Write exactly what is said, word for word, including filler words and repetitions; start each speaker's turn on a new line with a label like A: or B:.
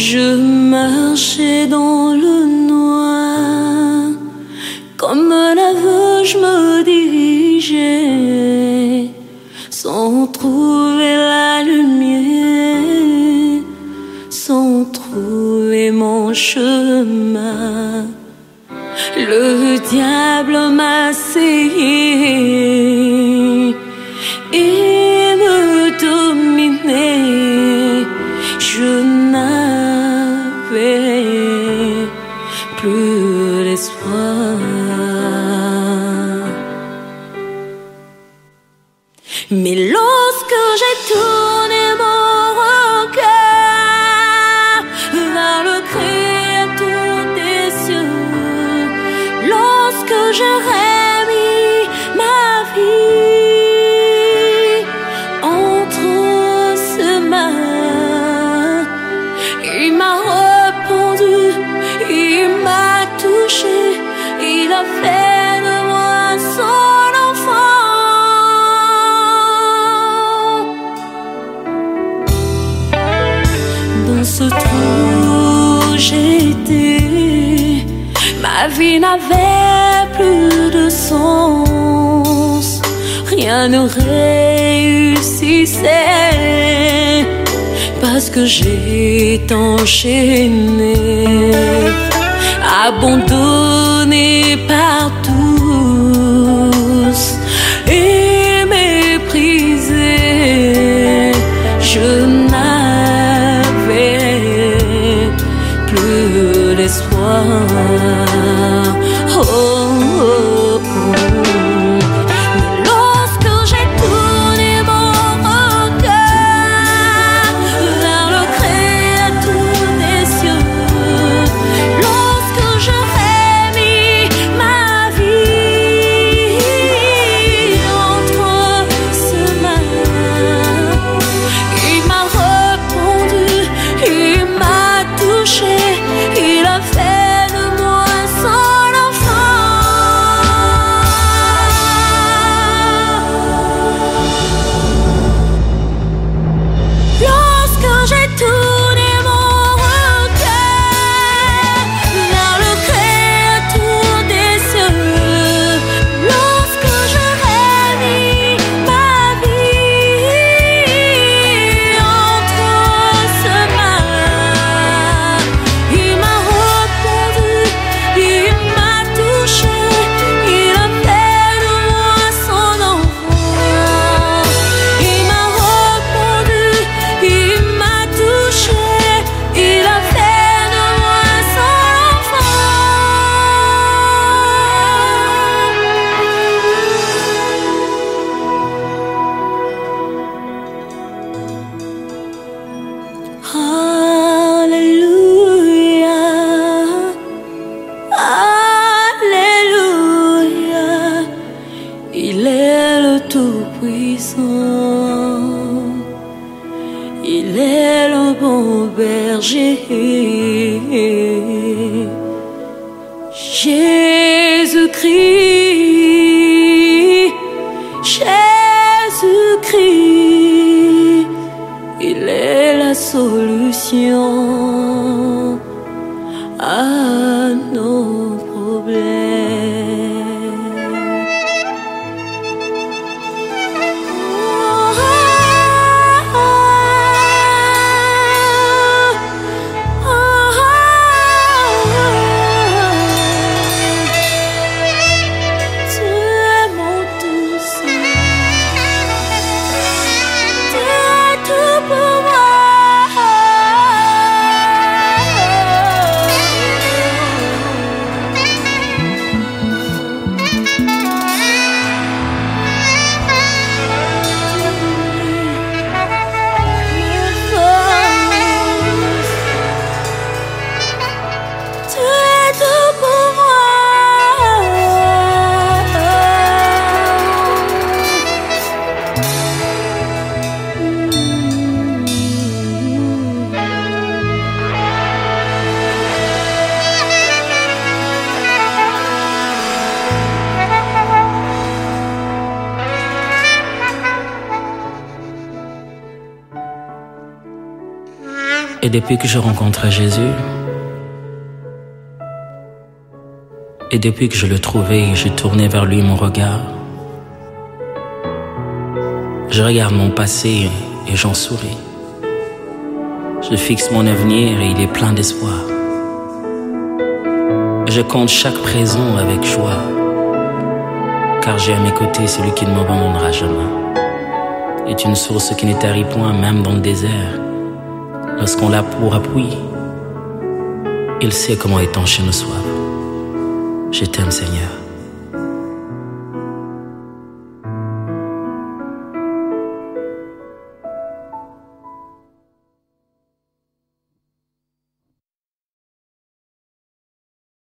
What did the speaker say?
A: Je marchais dans le noir, comme un aveu je me dirigeais, sans trouver la lumière, sans trouver mon chemin. Le diable m'a essayé et me dominait. Je n'avais plus d'espoir. Mais lorsque j'ai tourné mon regard vers le Créateur des cieux, lorsque j'ai remis ma vie entre ses mains, il m'a répondu, il m'a touché, il a fait de moi son enfant. Dans ce trou j'étais, ma vie n'avait plus de sens, rien ne réussissait, parce que j'étais enchaîné, abandonné par tous et méprisé. Je n'avais plus d'espoir. Oh, oh, oh. Mais lorsque j'ai tourné mon regard vers le Créateur des cieux, lorsque je remis ma vie entre ses mains, il m'a répondu, il m'a touché, il a fait de moi son enfant. Lorsque j'ai tourné mon regard vers le Créateur des cieux, lorsque je remis ma vie entre ses mains, il m'a répondu, il m'a touché, il a fait de moi son enfant. Il m'a répondu, il m'a touché, il a fait de moi son enfant. Alléluia, Alléluia, il est le Tout-Puissant, il est le bon berger. Jésus-Christ, Jésus-Christ, il est la solution à nos problèmes. Tu es mon tout seul, tu es tout pour moi.
B: Et depuis que je rencontre Jésus, et depuis que je le trouvais, j'ai tourné vers lui mon regard. Je regarde mon passé et j'en souris. Je fixe mon avenir et il est plein d'espoir. Je compte chaque présent avec joie, car j'ai à mes côtés celui qui ne m'abandonnera jamais. Est une source qui ne tarit point même dans le désert. Lorsqu'on l'a pour appui, il sait comment étancher nos soifs. Je t'aime, Seigneur.